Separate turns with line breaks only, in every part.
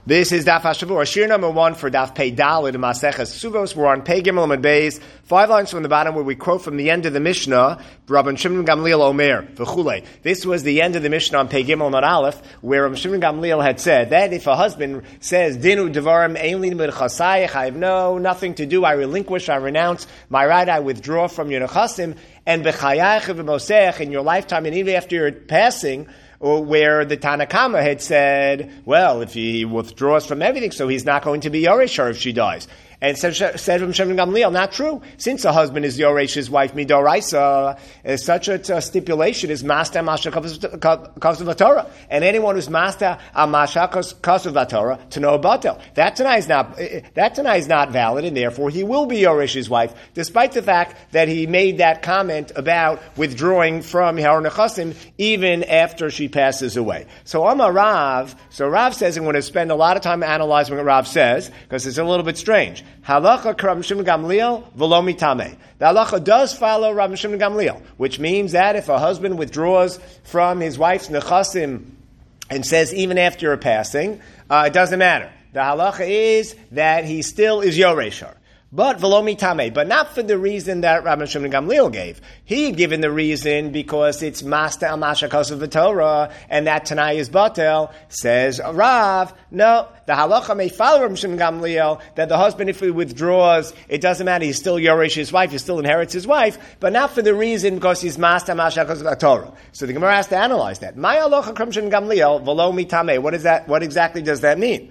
This is Daf HaShavua, Shir number 1 for Daf Pei Daled in Maseches Suvos. We're on Pei Gimel Amud Beis, 5 lines from the bottom where we quote from the end of the Mishnah, Rabban Shimon Gamliel Omer, v'chulei. This was the end of the Mishnah on Pei Gimel Amud Aleph, where Rabban Shimon Gamliel had said that if a husband says, Dinu Devarim Ein Li Chasayich, I have nothing to do, I relinquish, I renounce my right, I withdraw from your nechasim, and b'chayach v'mosech, in your lifetime, and even after your passing, where the Tanakama had said, well, if he withdraws from everything, so he's not going to be Yoresh if she dies. And said from Shimon Gamliel, not true. Since a husband is Yoresh, his wife Midoraisa, such a stipulation is Master Masha Kasav Torah. And anyone who's Master Masha Kasav Torah to know Batel. That Tanai is not valid, and therefore he will be Yoresh's wife, despite the fact that he made that comment about withdrawing from her nechasim even after she passes away. So Rav says, I'm going to spend a lot of time analyzing what Rav says, because it's a little bit strange. Halacha Rabban Shimon Gamliel v'lo mitame. The halacha does follow Rabban Shimon Gamliel, which means that if a husband withdraws from his wife's nechasim and says even after her passing, it doesn't matter. The halacha is that he still is Yoreshar. But v'lo mitame, but not for the reason that Rabban Shimon Gamliel gave. He had given the reason because it's Master Amasha Kosav Torah, and that Tanai is Batel. Says Rav, no, the halacha may follow Rabban Shimon Gamliel that the husband, if he withdraws, it doesn't matter. He's still Yoresh his wife. He still inherits his wife, but not for the reason because he's Master Amasha Kosav Torah. So the Gemara has to analyze that. My halacha Rabban Shimon Gamliel v'lo mitame. What is that? What exactly does that mean?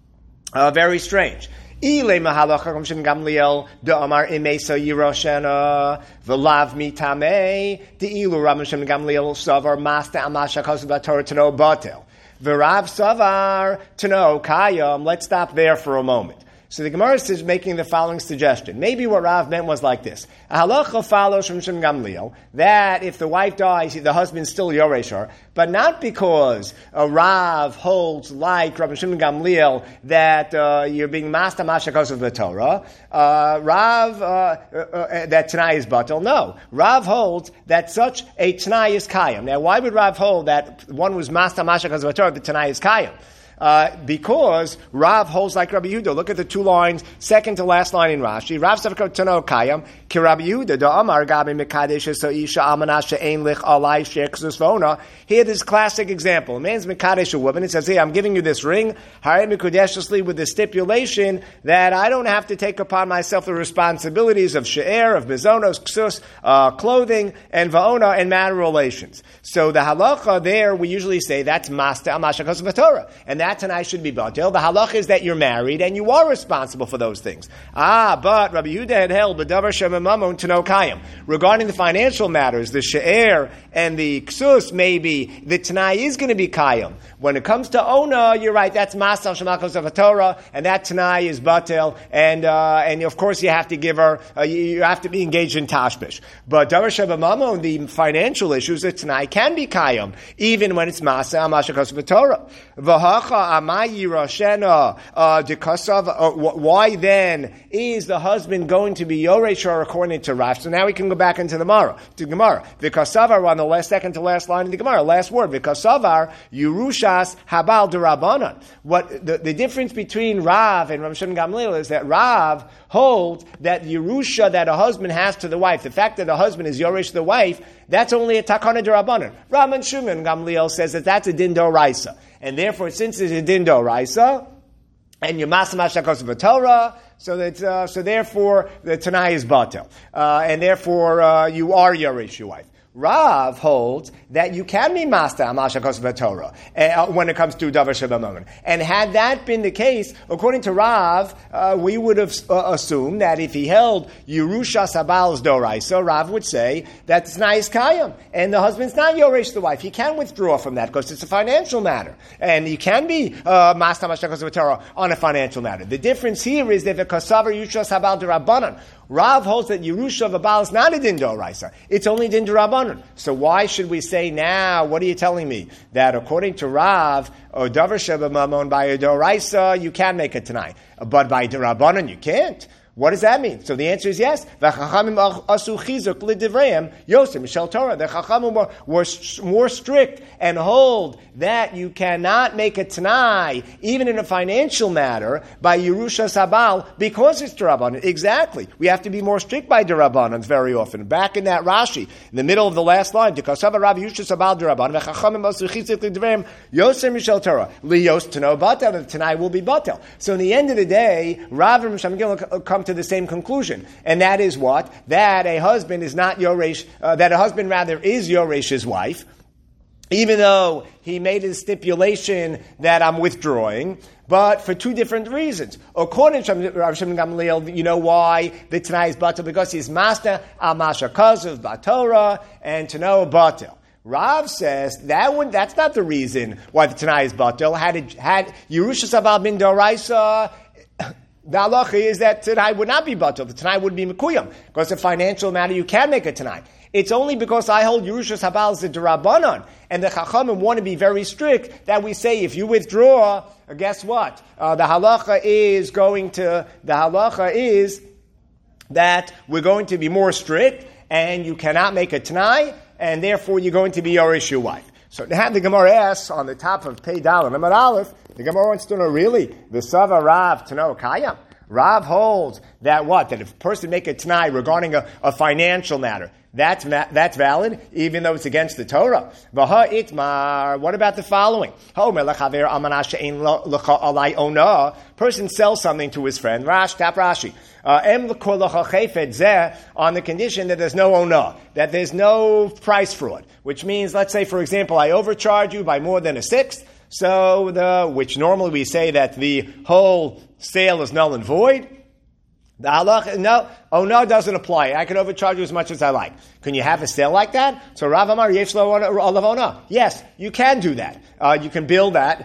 Very strange. Ile mahalacha Rabban Shimon Gamliel de'amar imesa yiroshena v'lav mitame de'ilu Rabban Shimon Gamliel savar master amasha kosav Torah to know batel v'rav savar to know kayam. Let's stop there for a moment. So the Gemara is making the following suggestion. Maybe what Rav meant was like this. A halacha follows from Shimon Gamliel that if the wife dies, the husband's still Yoreshar, but not because Rav holds like Rabban Shimon Gamliel that you're being master mashakos of the Torah. That Tanai is batel. No. Rav holds that such a Tanai is kayam. Now, why would Rav hold that one was master mashakos of the Torah, the Tanai is kayam? Because Rav holds like Rabbi Yehuda. Look at the 2 lines, second to last line in Rashi. Rav Savkot Tano Kayam, Ki Rabbi Yehuda, Da Amar Gabi Mekadesh So Isha Amana She'ein Lich Alai She'ekzus Vona. Here, this classic example. A man's Mekadesh a woman. It says, hey, I'm giving you this ring, Harei Mekudeshly, with the stipulation that I don't have to take upon myself the responsibilities of She'er, of Mizonos, Ksus, clothing, and Vaona, and marital relations. So the halacha there, we usually say that's Master Amashakos Torah. And that Tanai should be batel. The halach is that you're married and you are responsible for those things. But Rabbi Yehuda had held b'davar shemamamon to know kayim. Regarding the financial matters, the she'er and the ksus, maybe the Tanai is going to be kayim. When it comes to Ona, you're right, that's Masal Shemakos of Torah, and that Tanai is batel, and of course you have to give her, you have to be engaged in tashbish. But davar shemamamon, the financial issues, the Tanai can be kayim, even when it's Masal Mashakos of Torah. Why then is the husband going to be Yoreshar according to Rav? So now we can go back into the Gemara. V'kasavar on the second to last line of the Gemara, last word. V'kasavar Yerushas Habal Derabanan. What the difference between Rav and Rabban Shimon Gamliel is that Rav holds that Yerusha that a husband has to the wife, the fact that the husband is Yoresh the wife, that's only a takana derabanan. Rabban Shimon Gamliel says that that's a din d'oraisa. And therefore, since it's a din d'oraisa, and you're masamash shakos of Torah, so therefore the Tanai is batel, and therefore you are Yoresh your wife. Rav holds that you can be master amashakos Torah when it comes to davar shebamamon. And had that been the case, according to Rav, we would have assumed that if he held Yerusha Sabal's doraisa, Rav would say that it's Tanai is kayam, and the husband's not Yoresh the wife. He can withdraw from that because it's a financial matter, and he can be master amashakos Torah on a financial matter. The difference here is that the kasavar Yerusha Sabal derabanan. Rav holds that Yerusha of a Baal is not a din d'oraisa. It's only din d'rabanan. So why should we say now, what are you telling me? That according to Rav, or davar sheba mamon by a d'oraisa, you can make a Tanai. But by d'rabanan, you can't. What does that mean? So the answer is yes. The Chachamim were more strict and hold that you cannot make a Tanai, even in a financial matter, by Yerusha Sabal, because it's Derabanan. Exactly. We have to be more strict by Derabanan very often. Back in that Rashi, in the middle of the last line, the Tanai will be Batel. So in the end of the day, Rav and Misham come to the same conclusion, and that is what? That a husband is not Yoresh, that a husband rather is Yoresh's wife, even though he made a stipulation that I'm withdrawing, but for two different reasons. According to Rav Shimon Gamliel, you know why the Tanai is Batel? Because he's Master al Masha Kazuv Batorah and Tanoa Batel. Rav says that's not the reason why the Tanai is Batel. Had Yerusha Sabal bin Doraisa, the halacha is that Tanai would not be Batel. The Tanai would be Mekuyam. Because it's a financial matter, you can make a Tanai. It's only because I hold Yerusha Sabal as a Derabanan, and the Chachamim want to be very strict, that we say if you withdraw, guess what? The halacha is that we're going to be more strict, and you cannot make a Tanai, and therefore you're going to be Yoresh your wife. So now the Gemara asks on the top of Pei Dalet Amud Aleph, the Gemara wants to know really, the Sava Rav Tano Kayam. Rav holds that what? That if a person make a Tanai regarding a financial matter, that's valid, even though it's against the Torah. V'ha itmar. What about the following? Person sells something to his friend. Rashi. On the condition that there's no ona, that there's no price fraud. Which means, let's say, for example, I overcharge you by more than a sixth. So which normally we say that the whole sale is null and void. The halacha, no doesn't apply. I can overcharge you as much as I like. Can you have a sale like that? So Rav Amar yesh lo olav ona. Yes, you can do that. You can build that.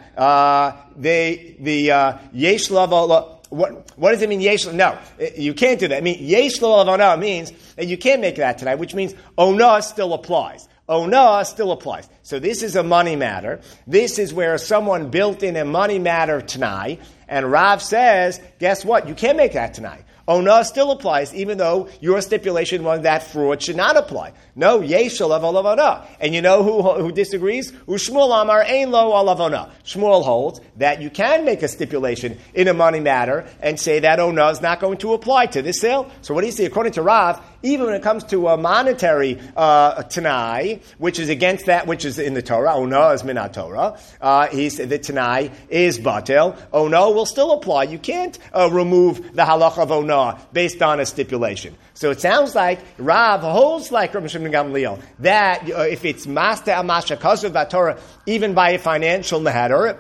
Yesh lo. What does it mean? Yesh? No, you can't do that. I mean, yesh lo olav ona means that you can't make that tonight, which means ona still applies. Ona still applies. So this is a money matter. This is where someone built in a money matter tonight, and Rav says, guess what? You can't make that tonight. Ona still applies, even though your stipulation was that fraud should not apply. No, yesh olav ona. And you know who disagrees? Ushmuel Amar ein lo olav ona. Shmuel holds that you can make a stipulation in a money matter and say that ona is not going to apply to this sale. So what do you see? According to Rav, even when it comes to a monetary Tanai, which is against that which is in the Torah, ona is minat Torah, he said the Tanai is batel, ona will still apply. You can't remove the halacha of ona based on a stipulation. So it sounds like Rav holds like Rabbi Shimon Gamliel that if it's master amasha kazuv batorah, even by a financial matter,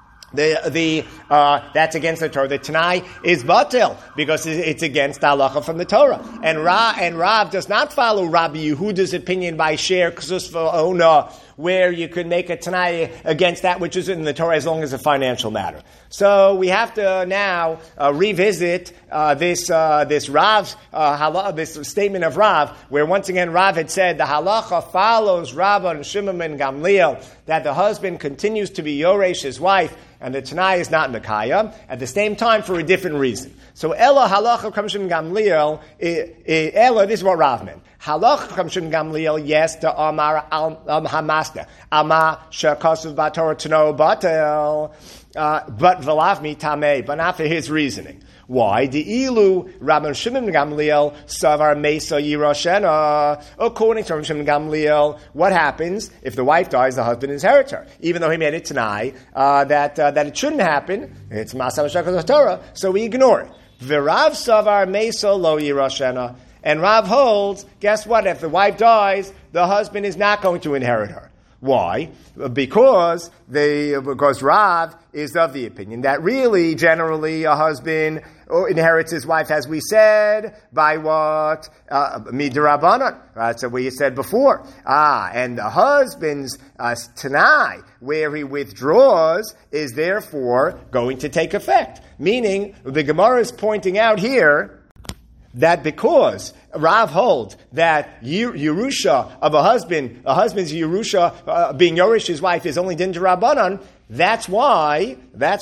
that's against the Torah. The Tanai is batel because it's against the halacha from the Torah. And Rav does not follow Rabbi Yehuda's opinion by share ksus ona, where you could make a Tanai against that which is in the Torah as long as a financial matter. So we have to now revisit this Rav's this statement of Rav, where once again Rav had said the halacha follows Rav and Shimon and Gamliel that the husband continues to be Yoresh, his wife, and the Tanai is not Mekayah, at the same time for a different reason. So Ella halacha from Shimon Gamliel, Ella, this is what Rav meant. Halacha from Shimon Gamliel, yes, the Amar Hamasta, Ama Shekasuv Batorah Tano Batel, but Velavmi Tameh, but not for his reasoning. Why? The ilu Rabban Shimon Gamliel savar mesa yiroshena. According to Rabban Shimon Gamliel, what happens if the wife dies? The husband inherits her, even though he made it tonight that it shouldn't happen. It's masam shakos Torah, so we ignore it. V'Rav savar mesa lo yiroshena, and Rav holds. Guess what? If the wife dies, the husband is not going to inherit her. Why? Because Rav is of the opinion that really, generally, a husband inherits his wife, as we said, by what? Midrabanan. Right? So we said before. And the husband's Tanai, where he withdraws, is therefore going to take effect. Meaning, the Gemara is pointing out here that because Rav holds that Yerusha of a husband's Yerusha being Yoresh his wife is only din d'Rabbanan, That's why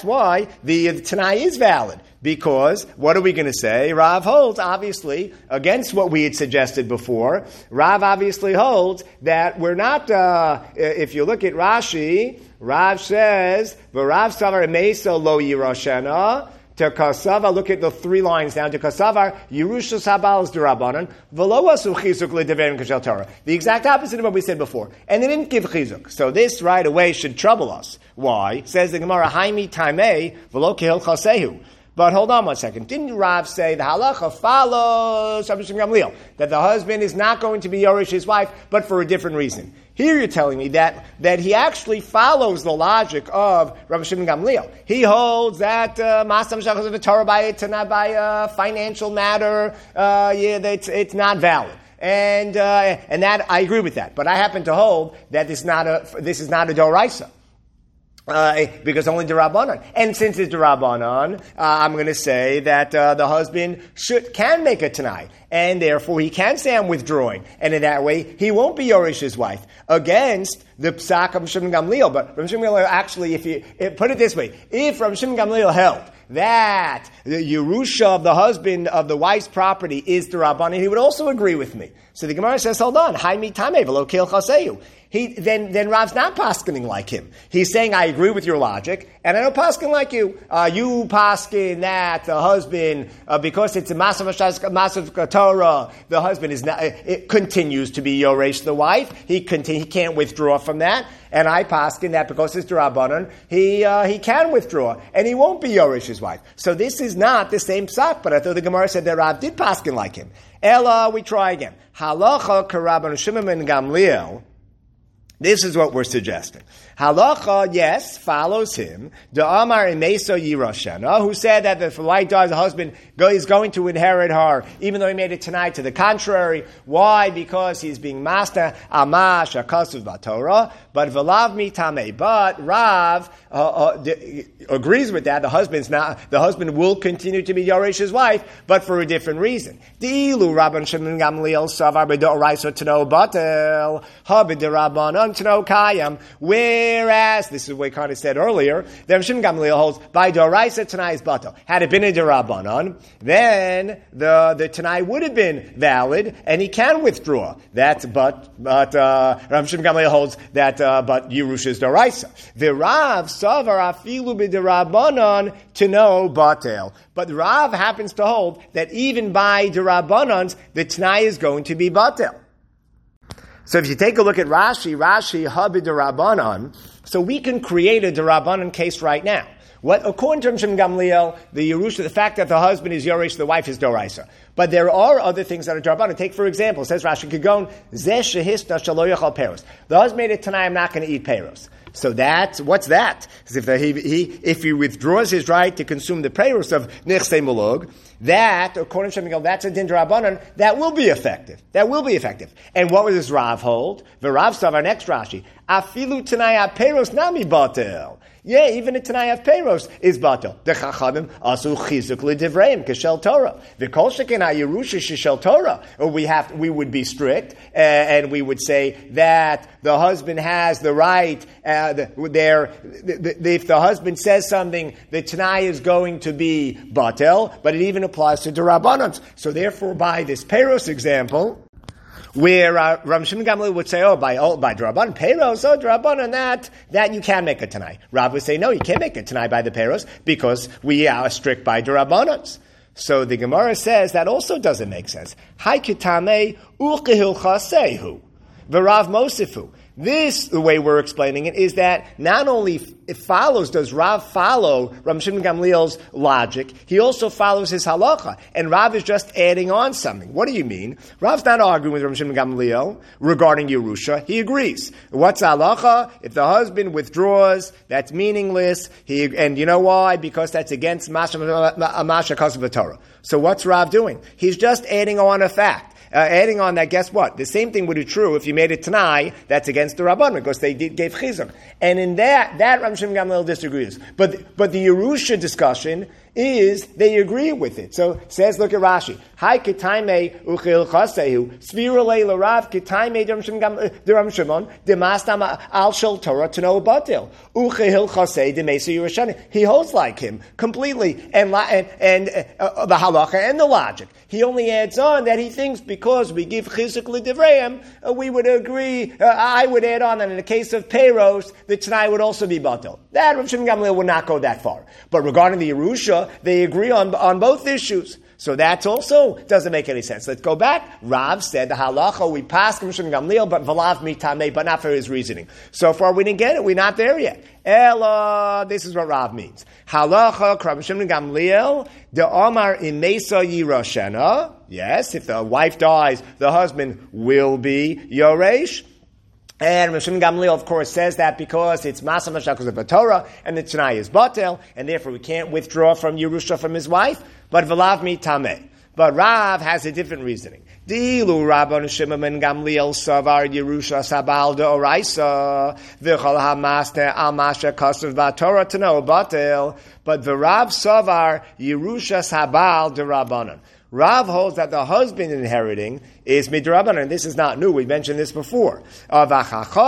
the Tanai is valid. Because what are we going to say? Rav holds, obviously, against what we had suggested before. Rav obviously holds that we're not, if you look at Rashi, Rav says, V'Rav Savar Mesa Lo Yiroshena, to Kasava, look at the 3 lines down, to Kasavar, Yerushas Habal Durabanan, V'lo Asu Chizuk L'Deverim Kashel Torah. The exact opposite of what we said before. And they didn't give Chizuk. So this right away should trouble us. Why? Says the Gemara, Haimi Taimei, V'lo Kehil Chasehu. But hold on one second. Didn't Rav say the halacha follows Rabbi Shimon Gamliel, that the husband is not going to be Yorish his wife, but for a different reason? Here you're telling me that he actually follows the logic of Rabbi Shimon Gamliel. He holds that Masam Shachas of the Torah by a financial matter, it's not valid. And that, I agree with that. But I happen to hold that this is not a Doraisa. Because only D'Rabbanan. And since it's D'Rabbanan, I'm going to say that the husband can make a Tanai. And therefore he can say I'm withdrawing. And in that way, he won't be Yorish's wife. Against the Psak of Shimon Gamliel. But Rabbi Shimon Gamliel actually, put it this way, if Rabbi Shimon Gamliel held that the Yerusha of the husband of the wife's property is D'Rabbanan, he would also agree with me. So the Gemara says, hold on, Haimi Tameh v'lo Kil Chaseyu. Then Rav's not paskening like him. He's saying, I agree with your logic, and I don't pasken like you. You pasken that the husband, because it's a massive Torah, the husband is not, it continues to be Yoresh the wife. He can't withdraw from that. And I pasken that because it's D'Rabbanan, he can withdraw, and he won't be Yoresh his wife. So this is not the same psak, but I thought the Gemara said that Rav did pasken like him. Ella, we try again. Halacha k'Rabban Shimon ben Gamliel. This is what we're suggesting. Halacha, yes, follows him. The Amar Imeso Yiroshena, who said that if the wife dies, the husband is going to inherit her, even though he made it tonight to the contrary. Why? Because he's being master Amash Akasuv Batorah. But Velav Mitame. But Rav agrees with that. The husband will continue to be Yoresh's wife, but for a different reason. Dilu Rabban Shimon Gamliel Savar B'Doraisa Tano Batel Habid Rabbanan Tano Kayam. Whereas, this is what we kind of said earlier, that Shimon Gamliel holds by Doraisa Tanai is Batel. Had it been a Derabanan, then the Tanai would have been valid, and he can withdraw. But Rav Shimon Gamliel holds that but Yerush is Doraisa. The Rav Savar Afilu B'Derabanan Tano Batel. But Rav happens to hold that even by Derabanans, the Tanai is going to be Batel. So if you take a look at Rashi Habid Derabanan, so we can create a Derabanan case right now. What, according to Shimon Gamliel, the Yerusha, the fact that the husband is Yoresh, the wife is Doraisa. But there are other things that are Derabanan. Take, for example, says Rashi Kigon, Zeh Shehista Shalo Yachal Peros. The husband made it tonight, I'm not going to eat Peros. So what's that? Because if he withdraws his right to consume the Peros of Nechsei Mulug, that, according to Shimon Gamliel, that's a din Derabanan, that will be effective. And what does Rav hold? The Rav saw our next Rashi, Afilu Tanai Peros Nami Batel. Yeah, even a Tanai of Peros is Batel. The Chachamim asu chizuk l'divreim k'shel Torah. The kol shekin ha'yerusha shel Torah. We would be strict, and we would say that the husband has the right. If the husband says something, the Tanai is going to be Batel, but it even applies to D'Rabbanans. So therefore, by this Peros example, where Rav Shimon Gamliel would say, by D'Rabbanan, Peros, D'Rabbanan, that you can make a Tanai. Rav would say, no, you can't make a Tanai by the Peros because we are strict by D'Rabbanans. So the Gemara says that also doesn't make sense. Hai kitame u'kehil chasehu v'Rav mosifu. This, the way we're explaining it, is that not only does Rav follow Rav Shimon Gamliel's logic, he also follows his halacha. And Rav is just adding on something. What do you mean? Rav's not arguing with Rav Shimon Gamliel regarding Yerusha. He agrees. What's halacha? If the husband withdraws, that's meaningless. And you know why? Because that's against Masha Kasav Torah. So what's Rav doing? He's just adding on a fact. Adding on that, guess what? The same thing would be true if you made it Tanai, that's against the Rabban, because they gave Chizuk. And in that Rav Shimon Gamliel disagrees. But the Yerusha discussion is they agree with it. So it says, look at Rashi. Hai kitaime uchil chasehu svira leila rav kitaime deram Shimon demastam al shel Torah to know batil uchil chasei demesa Yerushalayim. He holds like him completely, and the halacha and the logic. He only adds on that he thinks because we give chizuk l'divrayim, we would agree. I would add on that in the case of Peiros, the Tanai would also be batil. That Rav Shimon Gamliel would not go that far. But regarding the Yerusha, they agree on both issues. So that also doesn't make any sense. Let's go back. Rav said the halacha, we pass Rav Shimon Gamliel, but v'lav mitamei, but not for his reasoning. So far we didn't get it. We're not there yet. Ella, this is what Rav means. Halacha, Rav Shimon Gamliel, the Omar imesa yiroshena. Yes, if the wife dies, the husband will be yoresh. And Rav Shimon Gamliel, of course, says that because it's Masa Mashakos of the Torah, and the Tanai is Batel, and therefore we can't withdraw from Yerusha from his wife, but V'lav mi Tameh. But Rav has a different reasoning. Dilu Rabban Shimon ben Gamliel Savar Yerusha Sabal de Oraisa V'chol HaMasne Al Masha Kasav B'Torah Tano Batel. But the Rav Savar Yerusha Sabal de Rabbanan. Rav holds that the husband inheriting is midrabanan. This is not new. We mentioned this before. And the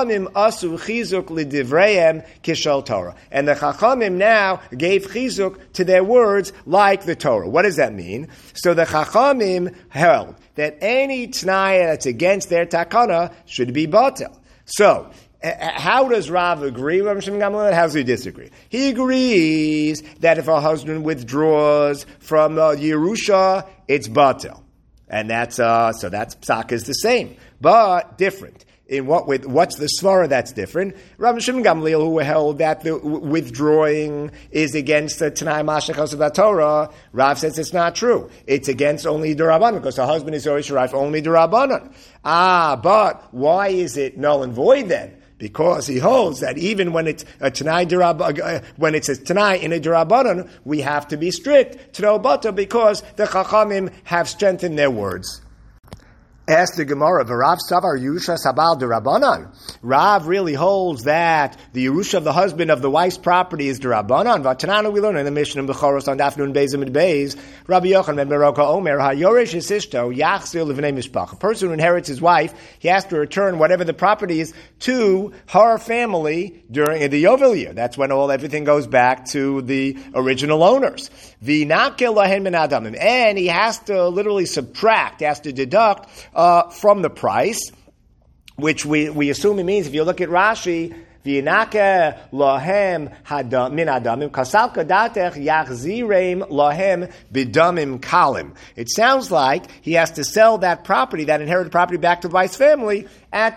Chachamim now gave chizuk to their words like the Torah. What does that mean? So the Chachamim held that any t'nai that's against their takana should be batel. So, how does Rav agree with Rav Shimon Gamliel? How does he disagree? He agrees that if a husband withdraws from Yerusha, it's batel, and that's so that's psak is the same, but different. In what's the svara that's different? Rav Shimon Gamliel, who held that the withdrawing is against the Tanai Mashachos of the Torah, Rav says it's not true. It's against only Durabanan, because the husband is always right for only Durabanan. But why is it null and void then? Because he holds that even when it's a Tanai when it's a Tanai in a Durabanan, we have to be strict to know Bata because the Chachamim have strengthened their words. Ask the Gemara, V'Rav Savar Yerusha Sabal D'Rabbanan. Rav really holds that the Yerusha of the husband of the wife's property is D'Rabbanan. V'Tanana we learn in the Mishnah in Bechoros on Daf Nun Beis Amid Beis. Rabbi Yochanan ben Beroka Omer HaYoresh Ishto Yachzir L'Vnei Mishpach. A person who inherits his wife, he has to return whatever the property is to her family during the Yovel year. That's when everything goes back to the original owners. V'Nakel Lahen Min Adamim, and he has to literally subtract, he has to deduct from the price, which we assume it means, if you look at Rashi, V'yinake lohem min adamim kasal kadatech yachzirem lohem bidamim kalim. It sounds like he has to sell that property, that inherited property, back to the wife's family at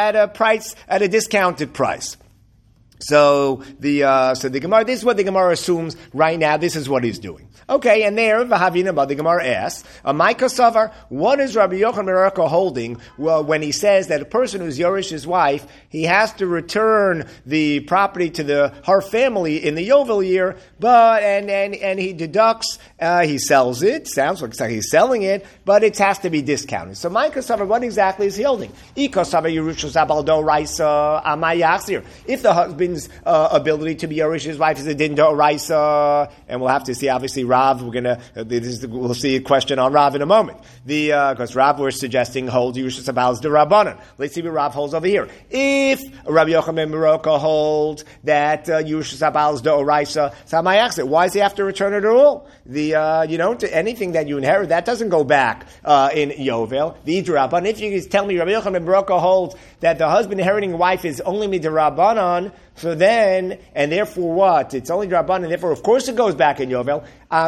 a discounted price. So the Gemara, this is what the Gemara assumes right now. This is what he's doing. Okay, and there, V'havina, the Gemara asks, Maika Savar, what is Rabbi Yochanan ben Beroka holding? Well, when he says that a person who's Yorish his wife, he has to return the property to her family in the Yovel year, but and he deducts, he sells it. Sounds like he's selling it, but it has to be discounted. So Maika Savar, what exactly is he holding? Ika Savar Yerusha Zabaldo Raisa Amayachzir. If the husband's ability to be Yorish his wife is a din d'oraisa, and we'll have to see, obviously, Rav, we'll see a question on Rav in a moment. Because Rav we're suggesting holds Yerusha Sabal's D'Rabbanan. Let's see what Rav holds over here. If Rabbi Yochanan ben Beroka holds that Yerusha Sabal's D'Oraisa, why does he have to return it at all? Anything that you inherit, that doesn't go back in Yovel. The D'Rabbanan. If you tell me Rabbi Yochanan ben Beroka holds that the husband inheriting a wife is only D'Rabbanan, so then, and therefore what? It's only D'Rabbanan, therefore of course it goes back in Yovel.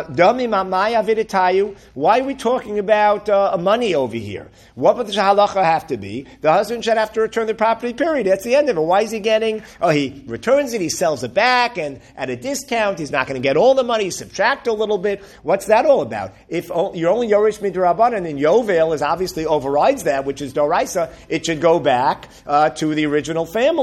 Why are we talking about money over here? What would the halacha have to be? The husband should have to return the property, period. That's the end of it. Why is he getting, he returns it, he sells it back, and at a discount, he's not going to get all the money, subtract a little bit. What's that all about? If you're only Yorish Midrabanan, and Yovel obviously overrides that, which is Doraisa, it should go back to the original family.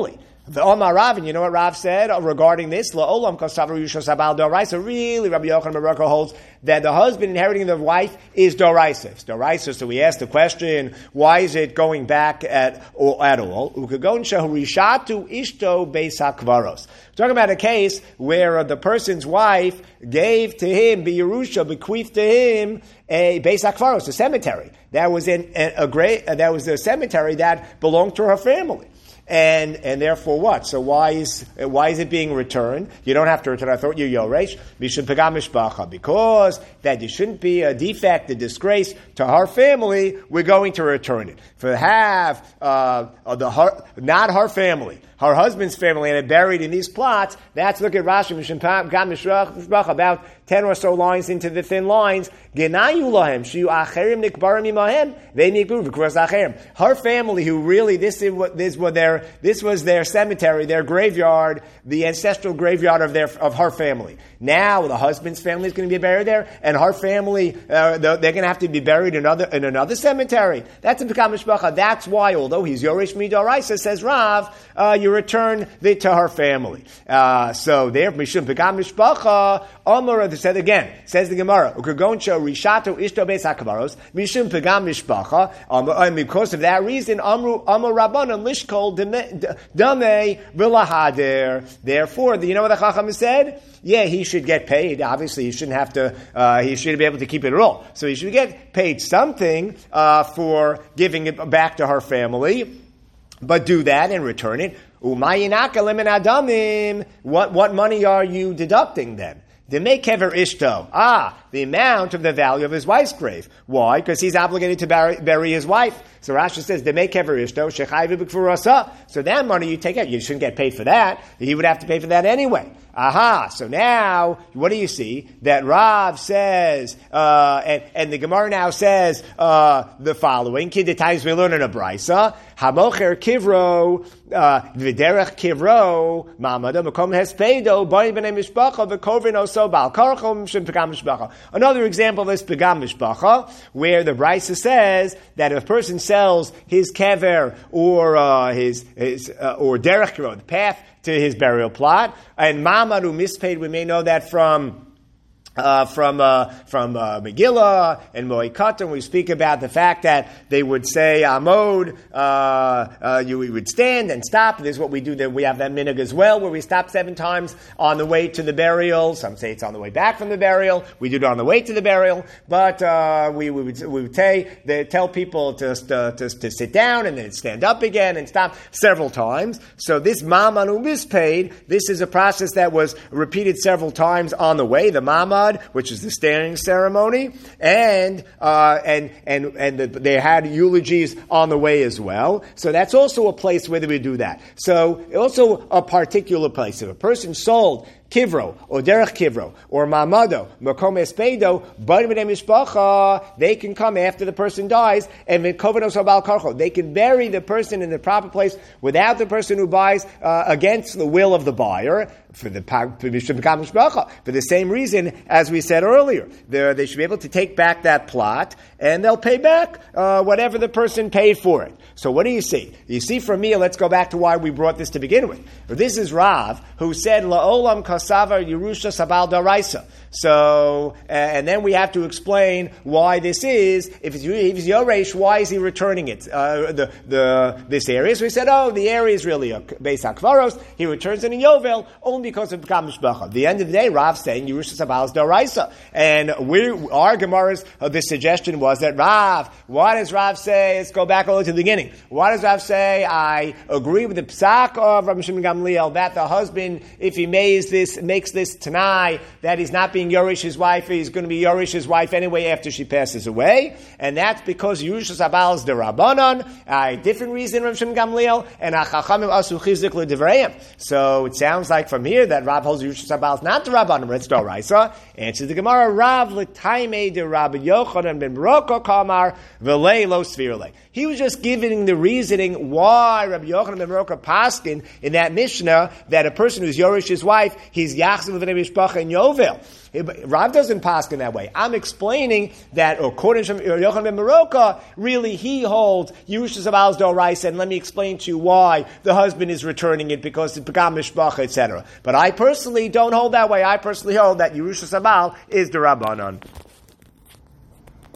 The Omar Rav, and you know what Rav said regarding this? La'olam kasavar yushos abal doraisa. Really, Rabbi Yochanan ben Beroka holds that the husband inheriting the wife is doraisa. It's doraisa. So we asked the question: why is it going back at all? Ukagon shehu rishatu ishto beis hakvaros. Talking about a case where the person's wife gave to him biyerusha, bequeathed to him a beis hakvaros, a cemetery that was a cemetery that belonged to her family. And therefore what? So why is it being returned? You don't have to return. I thought you Yoresh. Mishum pagam mishpacha. Because that there shouldn't be a defect, a disgrace to her family, we're going to return it. For not her family, her husband's family, and it buried in these plots, that's, look at Rashi, Mishum pagam mishpacha, about 10 or so lines into the thin lines. Genayu lahem shiu acherim nikbarim imahem they nikbu because acherim. Her family, who really this was their cemetery, their graveyard, the ancestral graveyard of her family. Now the husband's family is going to be buried there, and her family they're going to have to be buried in another cemetery. That's a Pekam Mishpacha. That's why, although he's Yoresh Midoraisa, says Rav, you return it to her family. So there, Mishum Pekam Mishpacha. Amar said again, says the Gemara, Ukagoncha Rishato Ishto Beis Hakvaros, Mishum Pegam Mishpacha, and because of that reason, Amar Rabbanan Lishkol Damei Vilahader. Therefore, you know what the Chacham said? Yeah, he should get paid. Obviously, he shouldn't have to, he should be able to keep it at all. So he should get paid something for giving it back to her family, but do that and return it. What money are you deducting then? The make kever ishto. The amount of the value of his wife's grave. Why? Because he's obligated to bury his wife. So Rashi says, the make kever ishto, shechayv b'kfurasa. So that money you take out, you shouldn't get paid for that. He would have to pay for that anyway. So now, what do you see? That Rav says, and the Gemara now says, the following, Kidetayz we learn in a Brisa, Hamocher kivro, V'derech kivro, Mamada, Makom hespeido, Bani b'nei mishpacha, V'kovrin oso bal karchom, Shem pegam mishpacha. Another example of this pegam mishpacha, where the Brisa says that if a person sells his kever, or his or derech kivro, the path to his burial plot, and Mamadu mispaid, we may know that from Megillah and Moikatan, we speak about the fact that they would say Amod, you would stand and stop. This is what we do. That we have that minhag as well, where we stop 7 times on the way to the burial. Some say it's on the way back from the burial. We do it on the way to the burial, but we would tell people to sit down and then stand up again and stop several times. So this Mamadu mispaid. This is a process that was repeated several times on the way. The Mamad, which is the standing ceremony, and they had eulogies on the way as well. So that's also a place where they would do that. So also a particular place. If a person sold kivro, or derech kivro, or mamado, makom espeido, bani b'nei mishpacha, they can come after the person dies, and v'kovenos habal karcho, they can bury the person in the proper place without the person who buys against the will of the buyer, for the same reason as we said earlier. They should be able to take back that plot, and they'll pay back whatever the person paid for it. So what do you see? You see from me, let's go back to why we brought this to begin with. This is Rav, who said, La'olam kasavar Yerusha sabal daraisa. So, and then we have to explain why this is. If it's Yoresh, why is he returning it? This area. So we said, the area is really a Beis HaKvaros. He returns it in Yovel only because of Pekam Mishpacha. At the end of the day, Rav's saying Yerusha sabal is daraisa. And our Gemara's, the suggestion was that Rav, what does Rav say? Let's go back all the way to the beginning. What does Rav say? I agree with the Psak of Rabbi Shimon Gamliel that the husband, if he makes this Tanai, that he's not being Yoresh his wife, he's going to be Yoresh his wife anyway after she passes away. And that's because Yerusha sabal is the Rabbanon, a different reason Rabbi Shimon Gamliel, and HaChachamim asu chizik l'divrayim. So it sounds like from here that Rav holds Yerusha sabal is not the Rabbanon, but it's Doraisa. Answers the Gemara, Rav l'taimei de Rabbi Yochanan ben Beroka kamar v'lei lo svirle. He was just giving the reasoning why Rabbi Yochanan ben Beroka paskin in that Mishnah that a person who's Yoresh his wife, he's Yachziv V'nei Mishpacha in Yovel. Rav doesn't paskin that way. I'm explaining that, according to Yochanan ben Meroka, really he holds Yerusha Sabal's Doraisa, and let me explain to you why the husband is returning it because it began Mishpacha, etc. But I personally don't hold that way. I personally hold that Yerusha Sabal is the Rabbanon.